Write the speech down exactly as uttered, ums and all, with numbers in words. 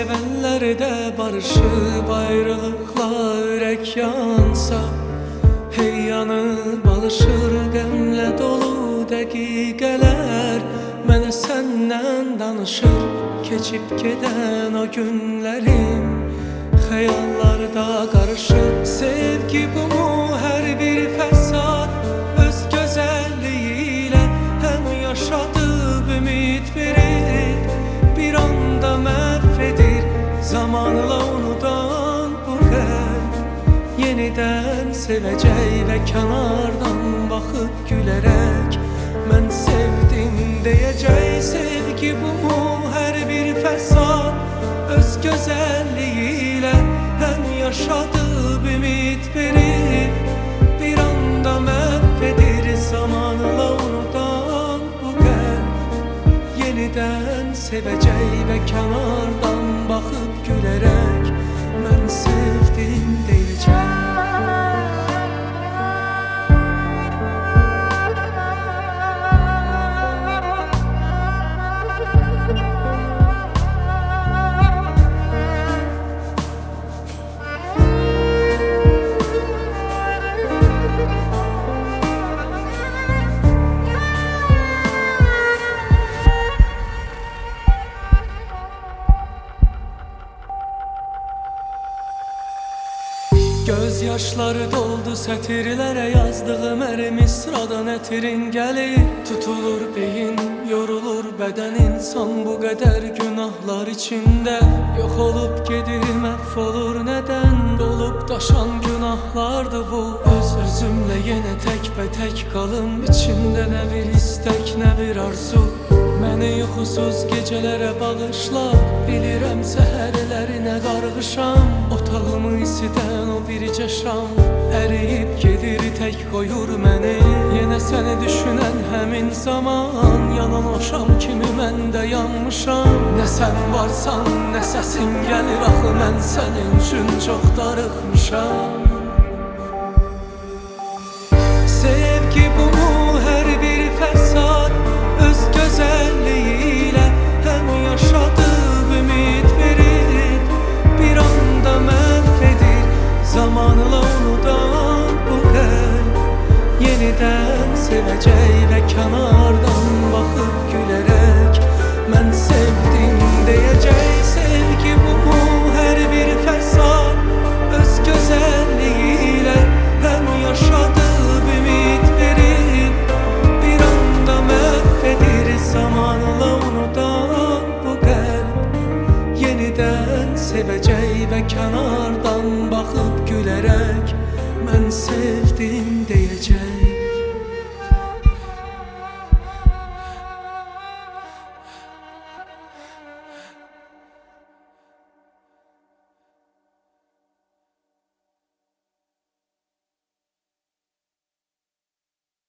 Sevenler de barışıp ayrılıkla ürek yansa, hey yanıp alışır gemle dolu dəqiqələr. Mənə səndən danışır keçib gedən o günlərim. Xəyallarda qarışır sevgi bumu hər bir fəsad. Öz gözəlliyi ilə həm yaşadıb ümid verir, bir anda məhv edir zamanla unudan bu qəlb. Yenidən sevəcək və kənardan baxıb gülərək mən sevdim deyəcək. Sevgi bumu hər bir fəsad. Öz gözəlliyi ilə həm yaşadıb ümid verir, bir anda məhv edir zamanla unudan bu qəlb. Yenidən sevəcək və kənardan baxıb gülərək mən sevdim deyəcək. Göz yaşları doldu sətirlərə yazdığım hər misradan etirin gəlir. Tutulur beyin, yorulur bədən, insan bu qədər günahlar içində. Yox olub gedir, məhv olur nədən? Dolub daşan günahlardı bu. Öz özümlə yenə təkbətək qalım, içimdə nə bir istək, nə bir arzu. Məni yuxusuz gecələrə bağışla, bilirəm səhərlərinə qarğışam. Otağımı isidən o bircə şam əriyib gedir, tək qoyur məni. Yenə səni düşünən həmin zaman, yanan o şam kimi mən də yanmışam. Nə sən varsan, nə səsin gəlir, axı mən sənin üçün çox darıxmışam. Sevgi bumu hər bir fəsad. Öz gözəlliyi ilə həm yaşadıb ümid verir, bir anda məhv edir zamanla unudan bu qəlb. Yenidən sevəcək və kənardan baxıb gülərək mən sevdim deyəcək. Sevgi bumu hər bir fəsad. Öz gözəlliyi ilə həm yaşadıb ümid verir, bir anda məhv edir zamanla unudan bu qəlb. Yenidən sevəcək və kənardan baxıb gülərək mən sevdim deyəcək.